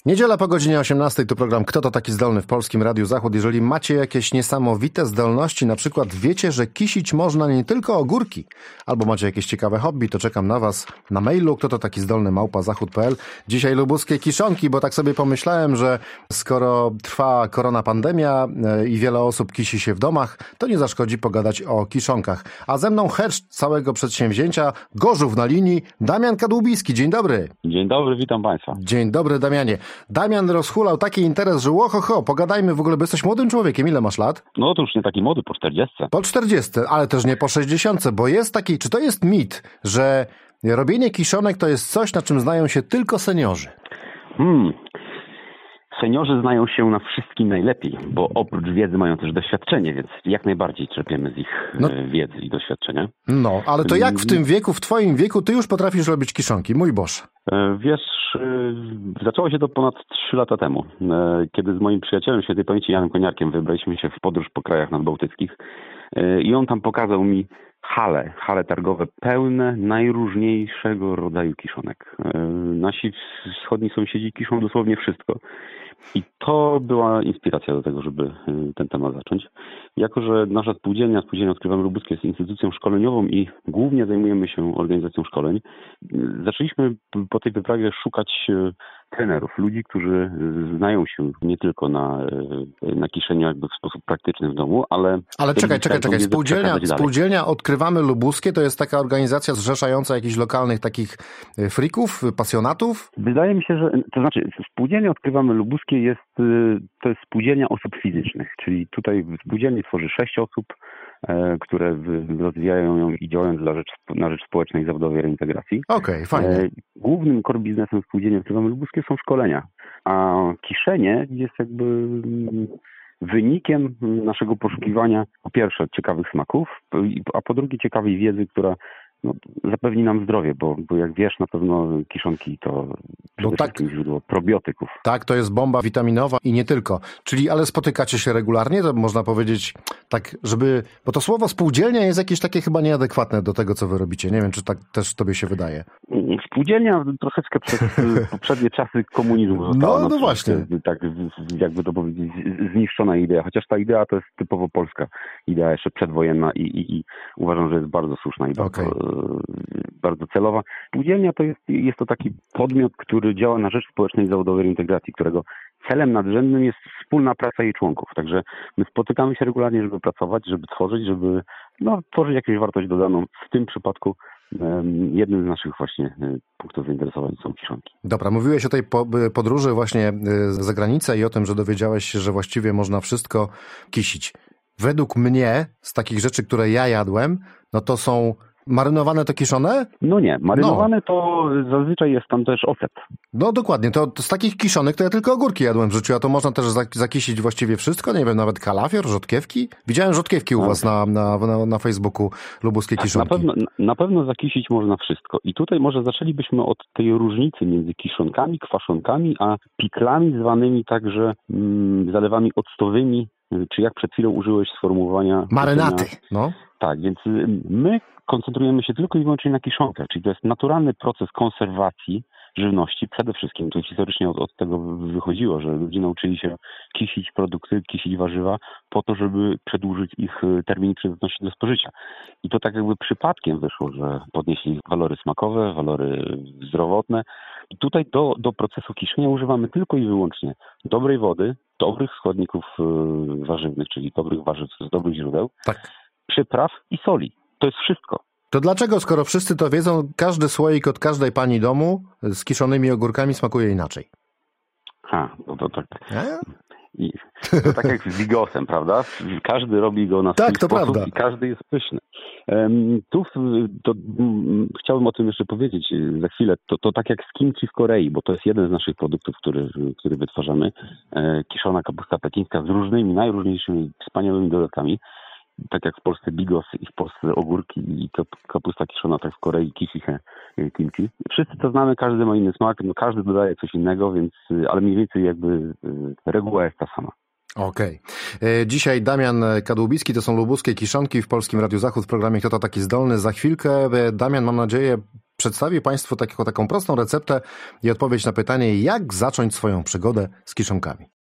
Niedziela po godzinie 18, to program Kto to taki zdolny w Polskim Radiu Zachód. Jeżeli macie jakieś niesamowite zdolności, na przykład wiecie, że kisić można nie tylko ogórki, albo macie jakieś ciekawe hobby, to czekam na was na mailu kto to taki zdolny @zachód.pl. Dzisiaj lubuskie kiszonki, bo tak sobie pomyślałem, że skoro trwa koronapandemia i wiele osób kisi się w domach, to nie zaszkodzi pogadać o kiszonkach. A ze mną herszt całego przedsięwzięcia, Gorzów na linii, Damian Kadłubiski. Dzień dobry. Dzień dobry, witam Państwa. Dzień dobry, Damianie. Damian rozhulał taki interes, że pogadajmy w ogóle, bo jesteś młodym człowiekiem. Ile masz lat? No to już nie taki młody, po 40. Po 40, ale też nie po 60, bo jest taki, czy to jest mit, że robienie kiszonek to jest coś, na czym znają się tylko seniorzy? Seniorzy znają się na wszystkim najlepiej, bo oprócz wiedzy mają też doświadczenie, więc jak najbardziej czerpiemy z ich wiedzy i doświadczenia. No, ale to jak w tym wieku, w twoim wieku, ty już potrafisz robić kiszonki? Mój Boże. Wiesz, zaczęło się to ponad 3 lata temu, kiedy z moim przyjacielem świętej pamięci Janem Koniarkiem wybraliśmy się w podróż po krajach nadbałtyckich i on tam pokazał mi hale targowe pełne najróżniejszego rodzaju kiszonek. Nasi wschodni sąsiedzi kiszą dosłownie wszystko. I to była inspiracja do tego, żeby ten temat zacząć. Jako że nasza spółdzielnia Odkrywamy Lubuskie jest instytucją szkoleniową i głównie zajmujemy się organizacją szkoleń, zaczęliśmy po tej wyprawie szukać trenerów, ludzi, którzy znają się nie tylko na kiszeniu jakby w sposób praktyczny w domu, ale... Ale czekaj. Spółdzielnia Odkrywamy Lubuskie to jest taka organizacja zrzeszająca jakichś lokalnych takich frików, pasjonatów? Wydaje mi się, że... To znaczy, Spółdzielnia Odkrywamy Lubuskie to jest spółdzielnia osób fizycznych, czyli tutaj w spółdzielni tworzy 6 osób, które rozwijają ją i działają na rzecz społecznej i zawodowej reintegracji. Okej, fajnie. Głównym core biznesem spółdzielni Odkrywamy Lubuskie są szkolenia, a kiszenie jest jakby wynikiem naszego poszukiwania po pierwsze ciekawych smaków, a po drugie ciekawej wiedzy, która zapewni nam zdrowie, bo jak wiesz, na pewno kiszonki to przede wszystkim źródło probiotyków. Tak, to jest bomba witaminowa i nie tylko. Czyli, ale spotykacie się regularnie, to można powiedzieć tak, bo to słowo spółdzielnia jest jakieś takie chyba nieadekwatne do tego, co wy robicie. Nie wiem, czy tak też tobie się wydaje. Spółdzielnia troszeczkę przez poprzednie czasy komunizmu została no właśnie. Tak, jakby to powiedzieć, zniszczona idea. Chociaż ta idea to jest typowo polska idea, jeszcze przedwojenna i uważam, że jest bardzo słuszna i bardzo celowa. Spółdzielnia jest to taki podmiot, który działa na rzecz społecznej i zawodowej reintegracji, którego celem nadrzędnym jest wspólna praca jej członków. Także my spotykamy się regularnie, żeby pracować, żeby tworzyć, żeby tworzyć jakąś wartość dodaną. W tym przypadku jednym z naszych właśnie punktów zainteresowań są kiszonki. Dobra, mówiłeś o tej podróży właśnie za granicę i o tym, że dowiedziałeś się, że właściwie można wszystko kisić. Według mnie, z takich rzeczy, które ja jadłem, to są marynowane to kiszone? No nie, marynowane to zazwyczaj jest tam też ocet. No dokładnie, to z takich kiszonek to ja tylko ogórki jadłem w życiu, a to można też zakisić właściwie wszystko, nie wiem, nawet kalafior, rzodkiewki? Widziałem rzodkiewki u was na Facebooku, lubuskie kiszonki. Na pewno zakisić można wszystko i tutaj może zaczęlibyśmy od tej różnicy między kiszonkami, kwaszonkami, a piklami zwanymi także zalewami octowymi, czy jak przed chwilą użyłeś sformułowania... Marynaty, Tak, więc my koncentrujemy się tylko i wyłącznie na kiszonkę, czyli to jest naturalny proces konserwacji żywności. Przede wszystkim to historycznie od tego wychodziło, że ludzie nauczyli się kisić produkty, kisić warzywa po to, żeby przedłużyć ich termin przydatności do spożycia. I to tak jakby przypadkiem wyszło, że podnieśli walory smakowe, walory zdrowotne. I tutaj do procesu kiszenia używamy tylko i wyłącznie dobrej wody, dobrych składników warzywnych, czyli dobrych warzyw z dobrych źródeł, przypraw i soli. To jest wszystko. To dlaczego, skoro wszyscy to wiedzą, każdy słoik od każdej pani domu z kiszonymi ogórkami smakuje inaczej? To tak. To tak jak z bigosem, prawda? Każdy robi go na swój sposób prawda. I każdy jest pyszny. Chciałbym o tym jeszcze powiedzieć za chwilę. To tak jak z kimchi w Korei, bo to jest jeden z naszych produktów, który wytwarzamy. Kiszona kapusta pekińska z różnymi, najróżniejszymi, wspaniałymi dodatkami. Tak jak w Polsce bigos i w Polsce ogórki i kapusta kiszona, tak w Korei kimchi. Wszyscy to znamy, każdy ma inny smak, każdy dodaje coś innego, ale mniej więcej jakby reguła jest ta sama. Okej. Dzisiaj Damian Kadłubiski, to są lubuskie kiszonki w Polskim Radiu Zachód w programie Kto to taki zdolny. Za chwilkę, Damian, mam nadzieję, przedstawię Państwu taką prostą receptę i odpowiedź na pytanie, jak zacząć swoją przygodę z kiszonkami.